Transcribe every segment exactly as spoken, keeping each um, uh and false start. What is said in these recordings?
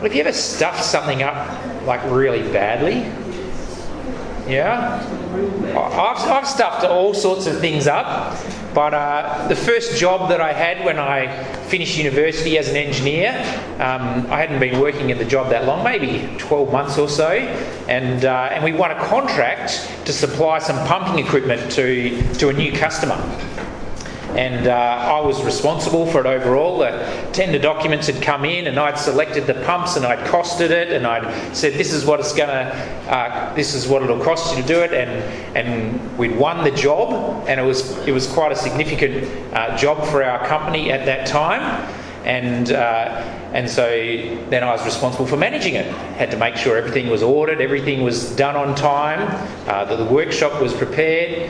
Have you ever stuffed something up like really badly? Yeah? I've, I've stuffed all sorts of things up, but uh, the first job that I had when I finished university as an engineer, um, I hadn't been working in the job that long, maybe twelve months or so, and uh, and we won a contract to supply some pumping equipment to, to a new customer. And uh, I was responsible for it overall. The tender documents had come in, and I'd selected the pumps, and I'd costed it, and I'd said, "This is what it's gonna, uh, this is what it'll cost you to do it." And and we'd won the job, and it was it was quite a significant uh, job for our company at that time. And uh, and so then I was responsible for managing it. Had to make sure everything was ordered, everything was done on time, uh, that the workshop was prepared.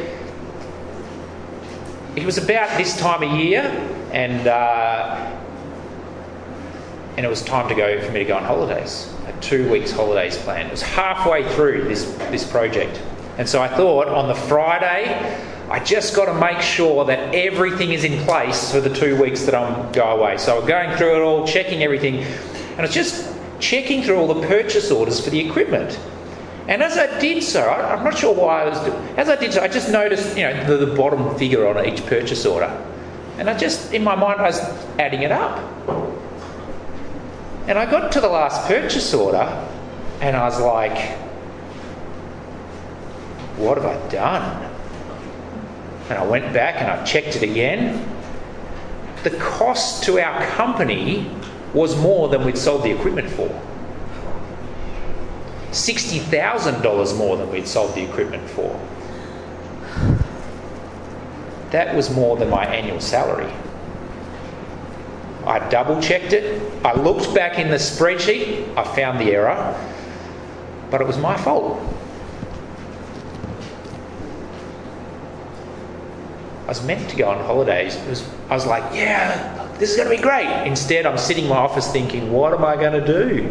It was about this time of year, and uh, and it was time to go for me to go on holidays. I had two weeks holidays planned. It was halfway through this this project, and so I thought on the Friday, I just got to make sure that everything is in place for the two weeks that I'm go away. So I'm going through it all, checking everything, and I was just checking through all the purchase orders for the equipment. And as I did so, I, I'm not sure why I was doing. As I did so, I just noticed, you know, the, the bottom figure on each purchase order, and I just, in my mind, I was adding it up. And I got to the last purchase order, and I was like, "What have I done?" And I went back and I checked it again. The cost to our company was more than we'd sold the equipment for. sixty thousand dollars more than we'd sold the equipment for. That was more than my annual salary. I double checked it. I looked back in the spreadsheet. I found the error, but it was my fault. I was meant to go on holidays. It was, I was like, yeah, this is going to be great. Instead, I'm sitting in my office thinking, what am I going to do?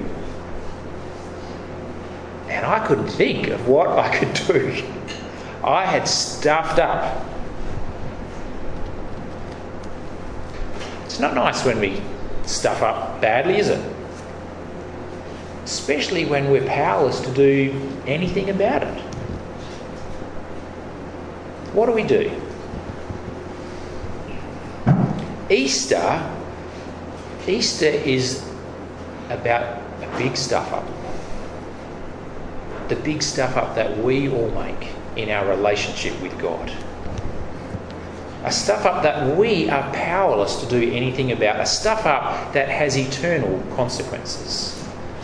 And I couldn't think of what I could do. I had stuffed up. It's not nice when we stuff up badly, is it? Especially when we're powerless to do anything about it. What do we do? Easter, Easter is about a big stuff up. The big stuff up that we all make in our relationship with God. A stuff up that we are powerless to do anything about. A stuff up that has eternal consequences.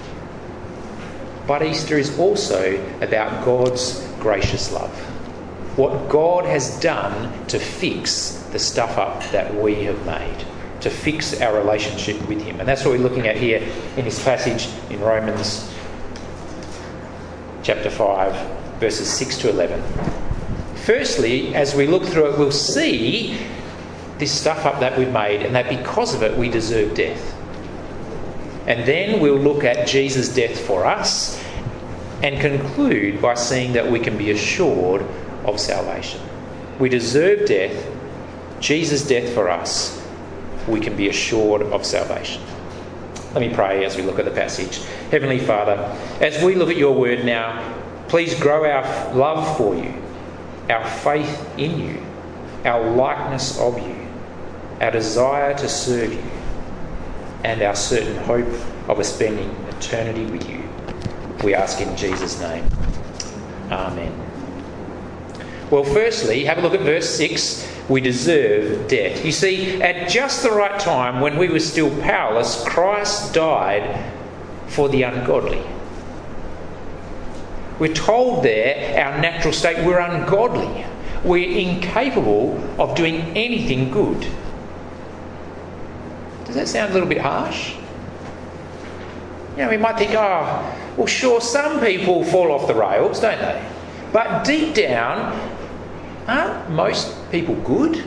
But Easter is also about God's gracious love. What God has done to fix the stuff up that we have made. To fix our relationship with Him. And that's what we're looking at here in this passage in Romans chapter five, verses six to eleven. Firstly, as we look through it, we'll see this stuff up that we've made, and that because of it we deserve death. And then we'll look at Jesus' death for us and conclude by seeing that we can be assured of salvation. We deserve death. Jesus' death for us. We can be assured of salvation. Let me pray as we look at the passage. Heavenly Father, as we look at your word now, please grow our love for you, our faith in you, our likeness of you, our desire to serve you, and our certain hope of spending eternity with you. We ask in Jesus' name. Amen. Well, firstly, have a look at verse six. We deserve death. You see, at just the right time, when we were still powerless, Christ died for the ungodly. We're told there, our natural state, we're ungodly. We're incapable of doing anything good. Does that sound a little bit harsh? You know, we might think, oh, well, sure, some people fall off the rails, don't they? But deep down, aren't most people good?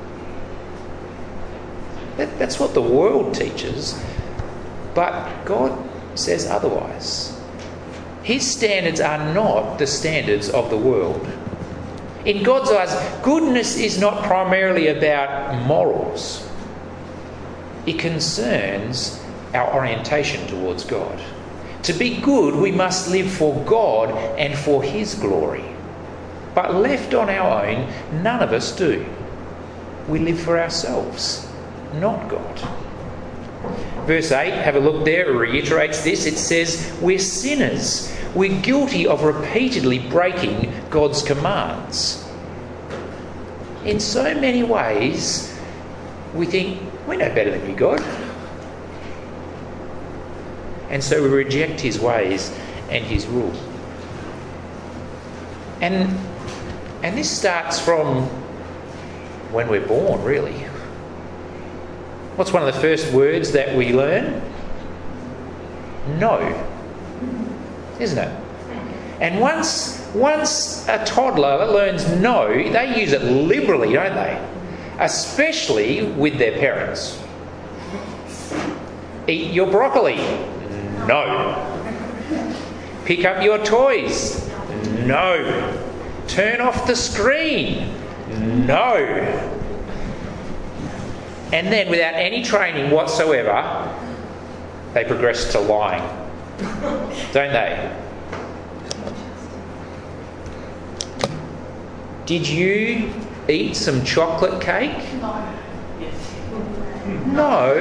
That, that's what the world teaches. But God says otherwise. His standards are not the standards of the world. In God's eyes, goodness is not primarily about morals. It concerns our orientation towards God. To be good, we must live for God and for His glory. But left on our own, none of us do. We live for ourselves, not God. Verse eight, have a look there, it reiterates this. It says, we're sinners. We're guilty of repeatedly breaking God's commands. In so many ways, we think, we're no better than you, God. And so we reject His ways and His rule. And, and this starts from when we're born, really. What's one of the first words that we learn? No. Isn't it? And once, once a toddler learns no, they use it liberally, don't they? Especially with their parents. Eat your broccoli. No. Pick up your toys. No. Turn off the screen. No. And then, without any training whatsoever, they progress to lying. Don't they? Did you eat some chocolate cake? No.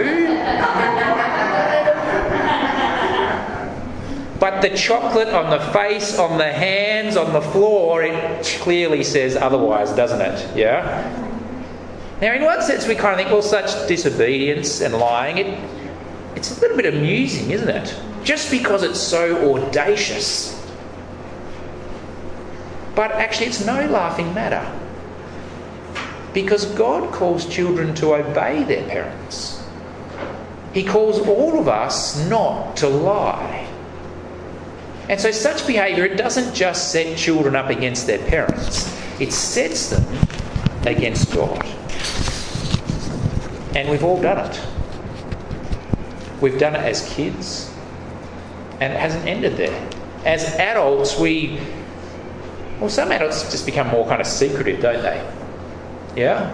But the chocolate on the face, on the hands, on the floor, it clearly says otherwise, doesn't it? Yeah? Now, in one sense, we kind of think, well, such disobedience and lying, it, it's a little bit amusing, isn't it? Just because it's so audacious. But actually, it's no laughing matter. Because God calls children to obey their parents. He calls all of us not to lie. And so such behaviour, it doesn't just set children up against their parents. It sets them against God. And we've all done it. We've done it as kids. And it hasn't ended there. As adults, we... Well, some adults just become more kind of secretive, don't they? Yeah?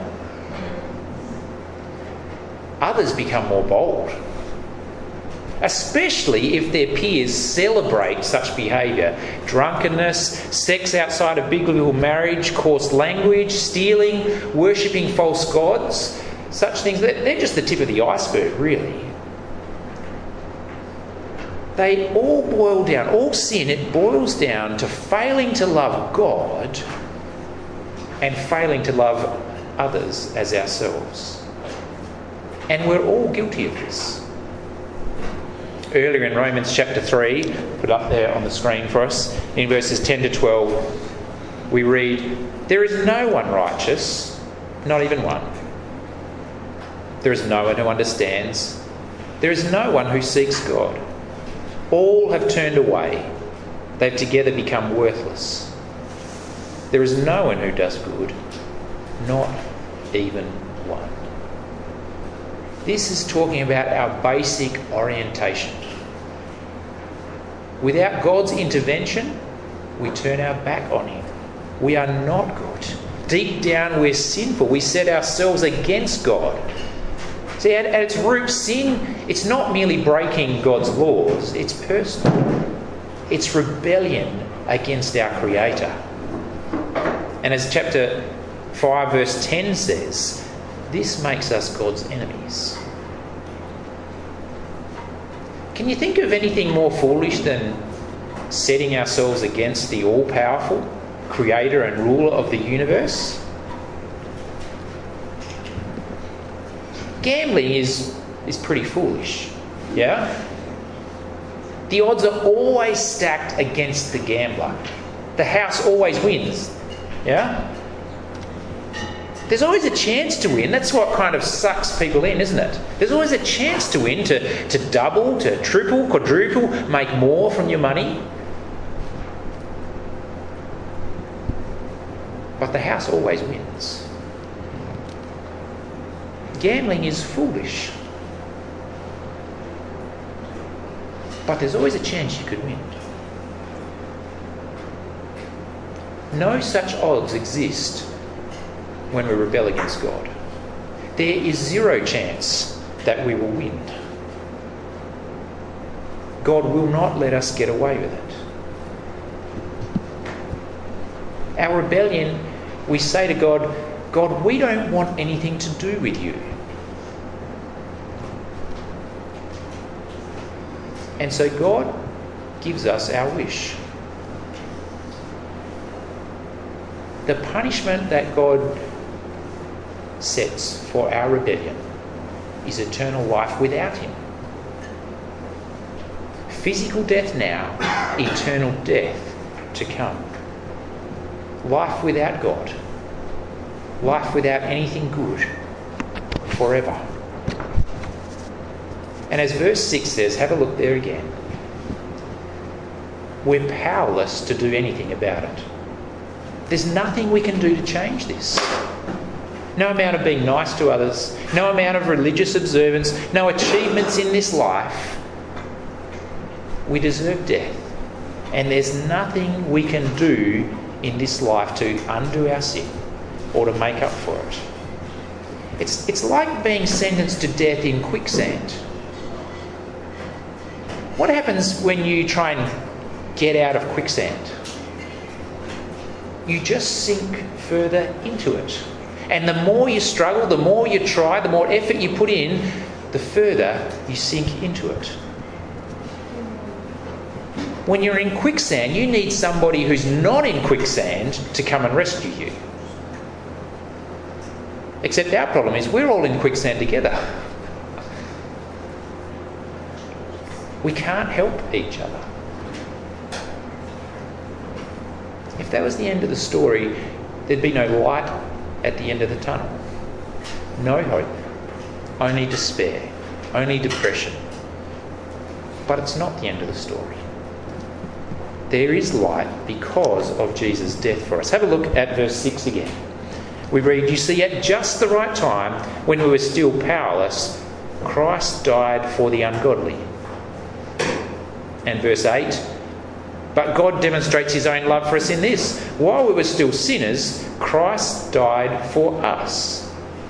Others become more bold. Especially if their peers celebrate such behaviour. Drunkenness, sex outside of big legal marriage, coarse language, stealing, worshipping false gods. Such things, they're just the tip of the iceberg, really. They all boil down, all sin, it boils down to failing to love God and failing to love others as ourselves. And we're all guilty of this. Earlier in Romans chapter three, put up there on the screen for us, in verses ten to twelve, we read, "There is no one righteous, not even one. There is no one who understands. There is no one who seeks God. All have turned away. They've together become worthless. There is no one who does good, not even one." This is talking about our basic orientation. Without God's intervention, we turn our back on Him. We are not good. Deep down, we're sinful. We set ourselves against God. See, at, at its root, sin, it's not merely breaking God's laws, it's personal. It's rebellion against our Creator. And as chapter five verse ten says, this makes us God's enemies. Can you think of anything more foolish than setting ourselves against the all-powerful Creator and ruler of the universe? Gambling is, is pretty foolish, yeah? The odds are always stacked against the gambler. The house always wins, yeah? There's always a chance to win. That's what kind of sucks people in, isn't it? There's always a chance to win, to, to double, to triple, quadruple, make more from your money. But the house always wins. Gambling is foolish. But there's always a chance you could win. No such odds exist when we rebel against God. There is zero chance that we will win. God will not let us get away with it. Our rebellion, we say to God, God, we don't want anything to do with you. And so God gives us our wish. The punishment that God sets for our rebellion is eternal life without him. Physical death now, eternal death to come. Life without God. Life without anything good. Forever. And as verse six says, have a look there again. We're powerless to do anything about it. There's nothing we can do to change this. No amount of being nice to others, no amount of religious observance, no achievements in this life. We deserve death. And there's nothing we can do in this life to undo our sin or to make up for it. It's, it's like being sentenced to death in quicksand. What happens when you try and get out of quicksand? You just sink further into it. And the more you struggle, the more you try, the more effort you put in, the further you sink into it. When you're in quicksand, you need somebody who's not in quicksand to come and rescue you. Except our problem is we're all in quicksand together. We can't help each other. If that was the end of the story, there'd be no light at the end of the tunnel. No hope. Only despair. Only depression. But it's not the end of the story. There is light because of Jesus' death for us. Have a look at verse six again. We read, you see, at just the right time, when we were still powerless, Christ died for the ungodly. And verse eight, but God demonstrates his own love for us in this. While we were still sinners, Christ died for us.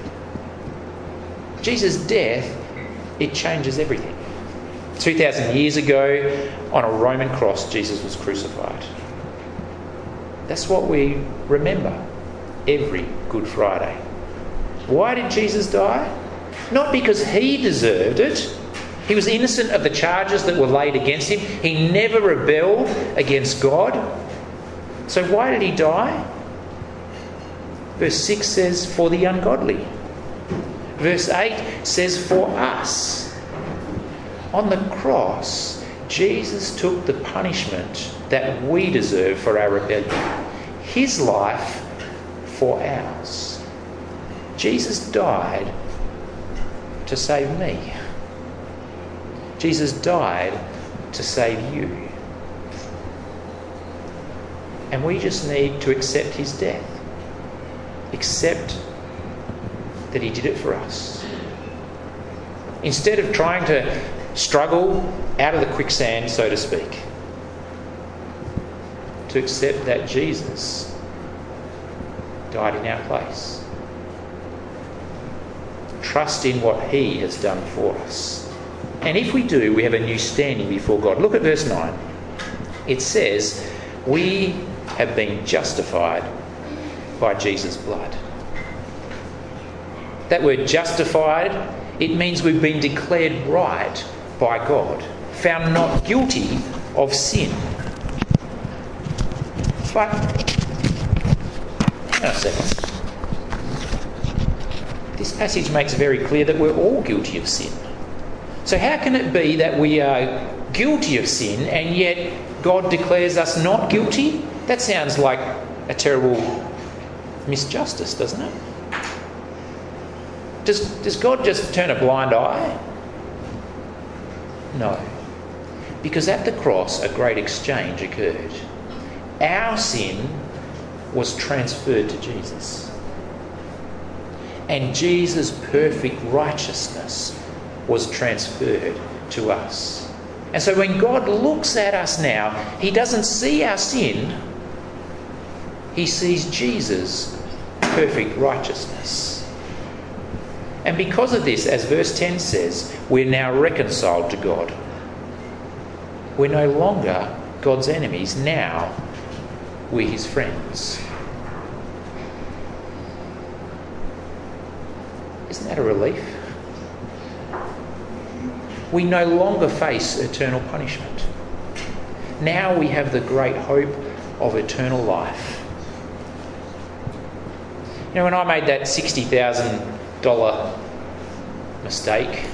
Jesus' death, it changes everything. two thousand years ago, on a Roman cross, Jesus was crucified. That's what we remember every Good Friday. Why did Jesus die? Not because he deserved it. He was innocent of the charges that were laid against him. He never rebelled against God. So why did he die? Verse six says, for the ungodly. Verse eight says, for us. On the cross, Jesus took the punishment that we deserve for our rebellion. His life for ours. Jesus died to save me. Jesus died to save you. And we just need to accept his death. Accept that he did it for us. Instead of trying to struggle out of the quicksand, so to speak, to accept that Jesus died in our place. Trust in what he has done for us. And if we do, we have a new standing before God. Look at verse nine. It says, we have been justified by Jesus' blood. That word justified, it means we've been declared right by God, found not guilty of sin. But, hang on a second. This passage makes very clear that we're all guilty of sin. So how can it be that we are guilty of sin and yet God declares us not guilty? That sounds like a terrible misjustice, doesn't it? Does, does God just turn a blind eye? No. Because at the cross, a great exchange occurred. Our sin was transferred to Jesus. And Jesus' perfect righteousness was transferred to us. And so when God looks at us now, he doesn't see our sin. He sees Jesus' perfect righteousness. And because of this, as verse ten says, we're now reconciled to God. We're no longer God's enemies. Now we're his friends. Isn't that a relief? We no longer face eternal punishment. Now we have the great hope of eternal life. You know, when I made that sixty thousand dollars mistake,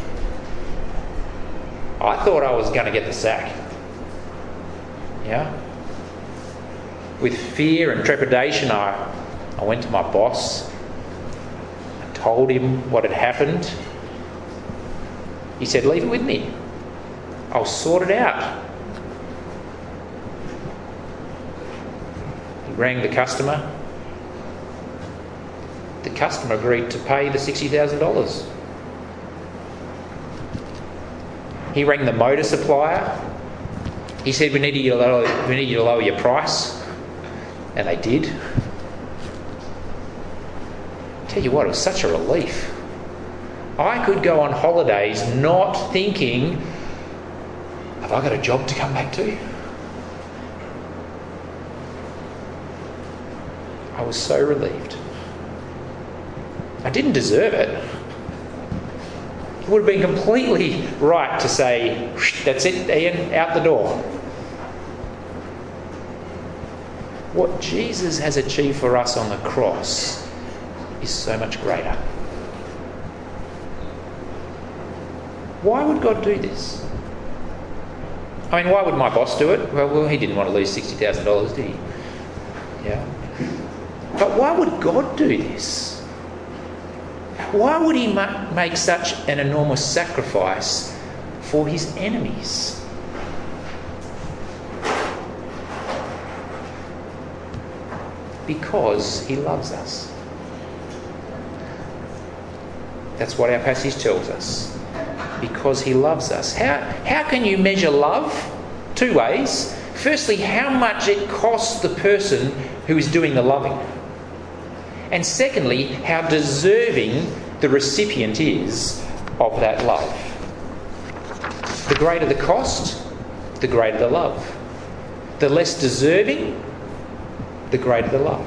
I thought I was going to get the sack. Yeah? With fear and trepidation, I, I went to my boss. I told him what had happened. He said, leave it with me. I'll sort it out. He rang the customer. The customer agreed to pay the sixty thousand dollars. He rang the motor supplier. He said, we need you to lower, we need you to lower your price. And they did. Tell you what, it was such a relief. I could go on holidays not thinking, have I got a job to come back to? I was so relieved. I didn't deserve it. It would have been completely right to say, that's it, Ian, out the door. What Jesus has achieved for us on the cross is so much greater. Why would God do this? I mean, why would my boss do it? Well, well he didn't want to lose sixty thousand dollars, did he? Yeah. But why would God do this? Why would he ma- make such an enormous sacrifice for his enemies? Because he loves us. That's what our passage tells us. Because he loves us. How, how can you measure love? Two ways. Firstly, how much it costs the person who is doing the loving. And secondly, how deserving the recipient is of that love. The greater the cost, the greater the love. The less deserving, the greater the love.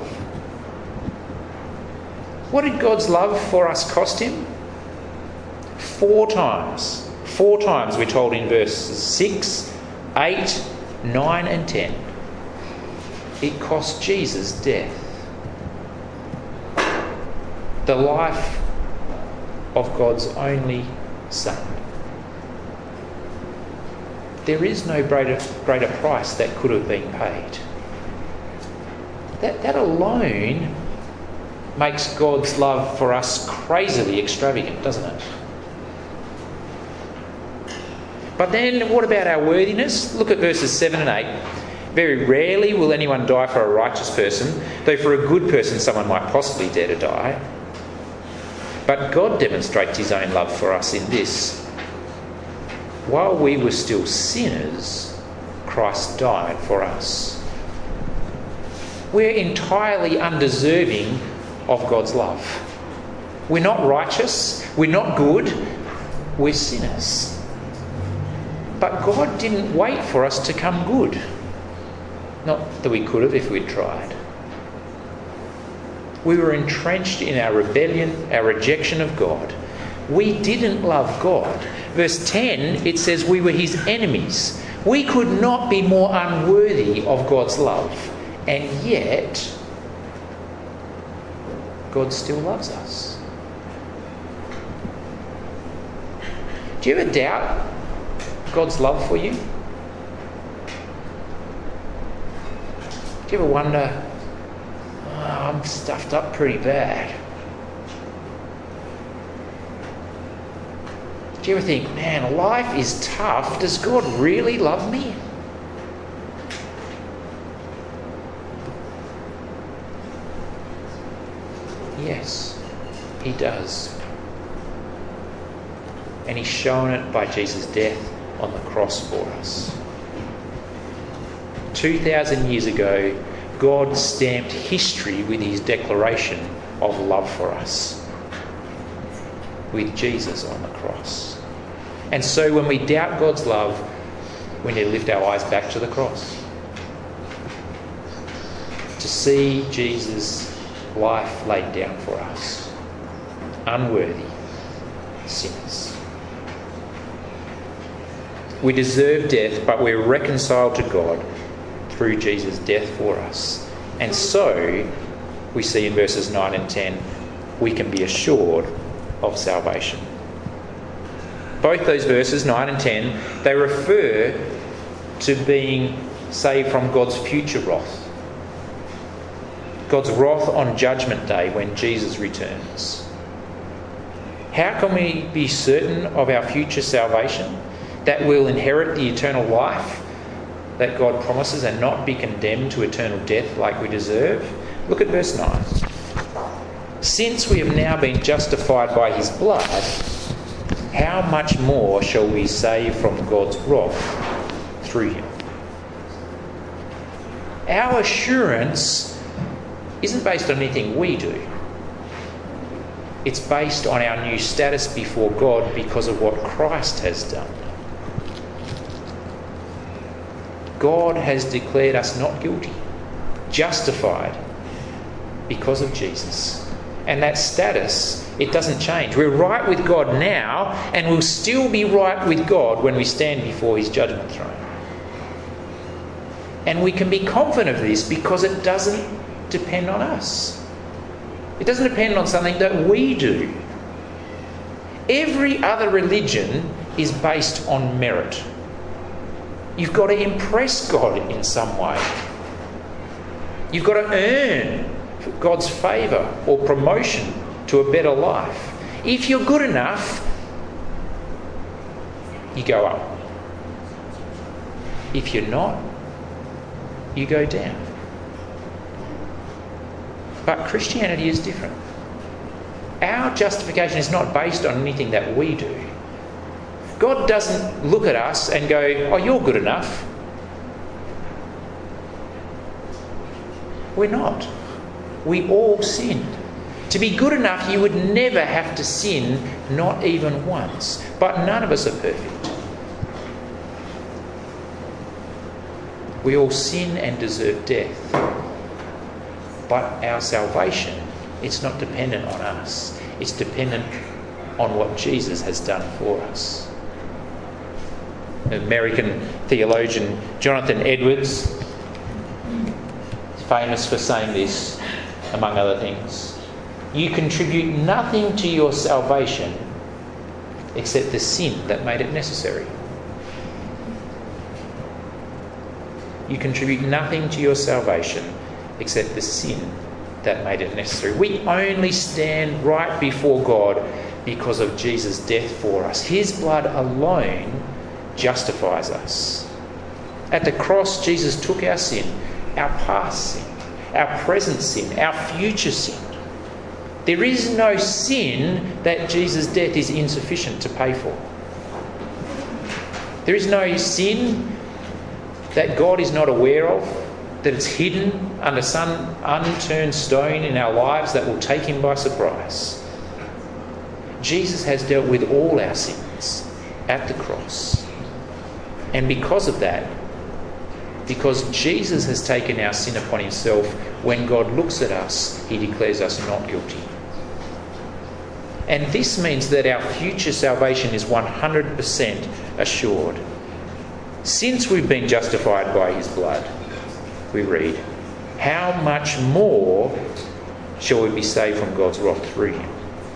What did God's love for us cost him? Four times. Four times we're told in verses six, eight, nine and ten. It cost Jesus death. The life of God's only Son. There is no greater, greater price that could have been paid. That, that alone makes God's love for us crazily extravagant, doesn't it? But then what about our worthiness? Look at verses seven and eight. Very rarely will anyone die for a righteous person, though for a good person someone might possibly dare to die. But God demonstrates his own love for us in this. While we were still sinners, Christ died for us. We're entirely undeserving of God's love. We're not righteous, we're not good, we're sinners. But God didn't wait for us to come good. Not that we could have if we'd tried. We were entrenched in our rebellion, our rejection of God. We didn't love God. Verse ten, it says we were his enemies. We could not be more unworthy of God's love. And yet, God still loves us. Do you ever doubt God's love for you? Do you ever wonder, oh, I'm stuffed up pretty bad? Do you ever think, man, life is tough. Does God really love me? Yes, he does. And he's shown it by Jesus' death on the cross for us. two thousand years ago, God stamped history with his declaration of love for us, with Jesus on the cross. And so when we doubt God's love, we need to lift our eyes back to the cross. To see Jesus' life laid down for us. Unworthy sinners. We deserve death, but we're reconciled to God through Jesus' death for us. And so, we see in verses nine and ten, we can be assured of salvation. Both those verses, nine and ten, they refer to being saved from God's future wrath. God's wrath on Judgment Day when Jesus returns. How can we be certain of our future salvation? That we'll inherit the eternal life that God promises and not be condemned to eternal death like we deserve? Look at verse nine. Since we have now been justified by his blood, how much more shall we save from God's wrath through him? Our assurance isn't based on anything we do. It's based on our new status before God because of what Christ has done. God has declared us not guilty, justified because of Jesus. And that status, it doesn't change. We're right with God now, and we'll still be right with God when we stand before his judgment throne. And we can be confident of this because it doesn't depend on us. It doesn't depend on something that we do. Every other religion is based on merit. You've got to impress God in some way. You've got to earn God's favour or promotion to a better life. If you're good enough, you go up. If you're not, you go down. But Christianity is different. Our justification is not based on anything that we do. God doesn't look at us and go, oh, you're good enough. We're not. We all sinned. To be good enough, you would never have to sin, not even once. But none of us are perfect. We all sin and deserve death. But our salvation, it's not dependent on us. It's dependent on what Jesus has done for us. American theologian Jonathan Edwards is famous for saying this, among other things. You contribute nothing to your salvation except the sin that made it necessary. You contribute nothing to your salvation except the sin that made it necessary. We only stand right before God because of Jesus' death for us. His blood alone justifies us. At the cross, Jesus took our sin, our past sin, our present sin, our future sin. There is no sin that Jesus' death is insufficient to pay for. There is no sin that God is not aware of, that it's hidden under some unturned stone in our lives that will take him by surprise. Jesus has dealt with all our sins at the cross. And because of that, because Jesus has taken our sin upon himself, when God looks at us, he declares us not guilty. And this means that our future salvation is one hundred percent assured. Since we've been justified by his blood, we read, how much more shall we be saved from God's wrath through him?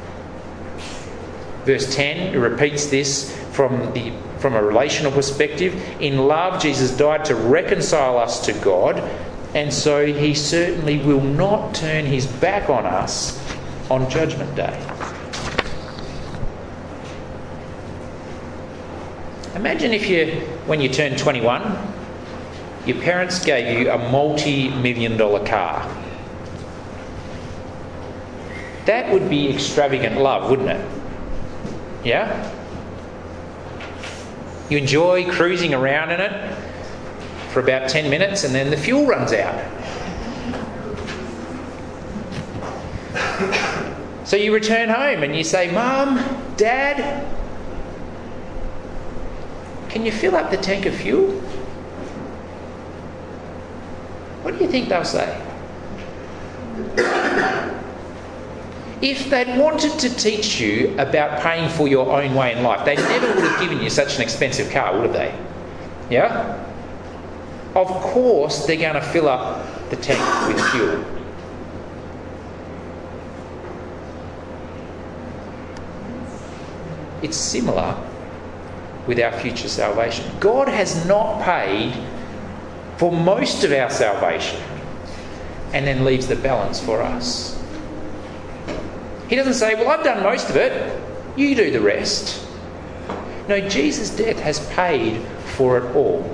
Verse ten, it repeats this from the from a relational perspective. In love, Jesus died to reconcile us to God, and so he certainly will not turn his back on us on Judgment Day. Imagine if you, when you turned twenty-one, your parents gave you a multi-million dollar car. That would be extravagant love, wouldn't it? Yeah? You enjoy cruising around in it for about ten minutes and then the fuel runs out. So you return home and you say, Mum, Dad, can you fill up the tank of fuel? What do you think they'll say? If they'd wanted to teach you about paying for your own way in life, they never would have given you such an expensive car, would have they? Yeah? Of course they're going to fill up the tank with fuel. It's similar with our future salvation. God has not paid for most of our salvation and then leaves the balance for us. He doesn't say, well, I've done most of it, you do the rest. No, Jesus' death has paid for it all.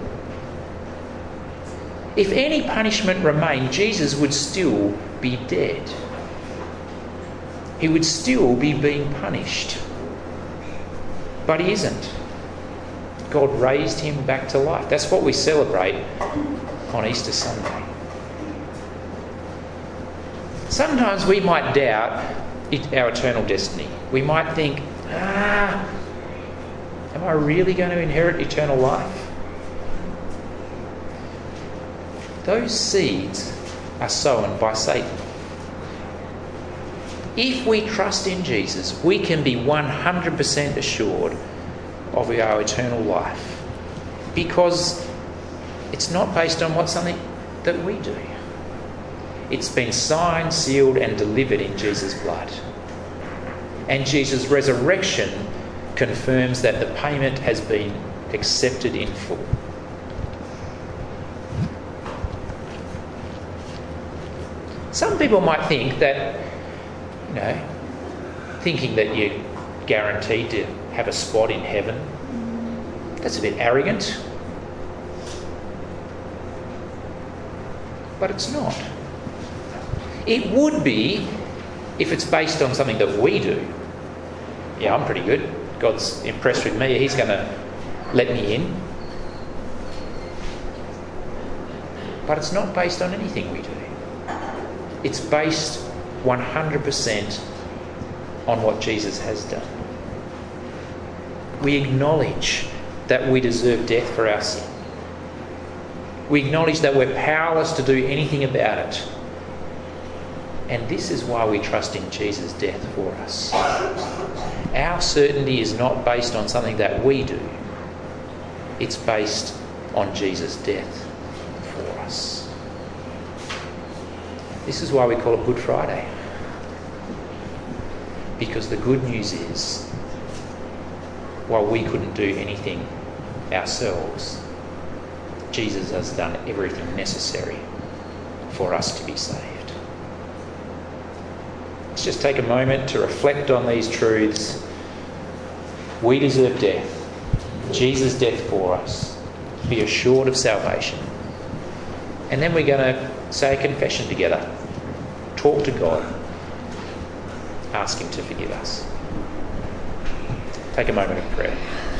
If any punishment remained, Jesus would still be dead. He would still be being punished. But he isn't. God raised him back to life. That's what we celebrate on Easter Sunday. Sometimes we might doubt it, our eternal destiny. We might think, ah, am I really going to inherit eternal life? Those seeds are sown by Satan. If we trust in Jesus, we can be one hundred percent assured of our eternal life, because it's not based on what something that we do. It's been signed, sealed and delivered in Jesus' blood. And Jesus' resurrection confirms that the payment has been accepted in full. Some people might think that, you know, thinking that you're guaranteed to have a spot in heaven, that's a bit arrogant. But it's not. It would be if it's based on something that we do. Yeah, I'm pretty good. God's impressed with me. He's going to let me in. But it's not based on anything we do. It's based one hundred percent on what Jesus has done. We acknowledge that we deserve death for our sin. We acknowledge that we're powerless to do anything about it. And this is why we trust in Jesus' death for us. Our certainty is not based on something that we do. It's based on Jesus' death for us. This is why we call it Good Friday. Because the good news is, while we couldn't do anything ourselves, Jesus has done everything necessary for us to be saved. Let's just take a moment to reflect on these truths. We deserve death. Jesus' death for us. Be assured of salvation. And then we're going to say a confession together. Talk to God. Ask him to forgive us. Take a moment of prayer.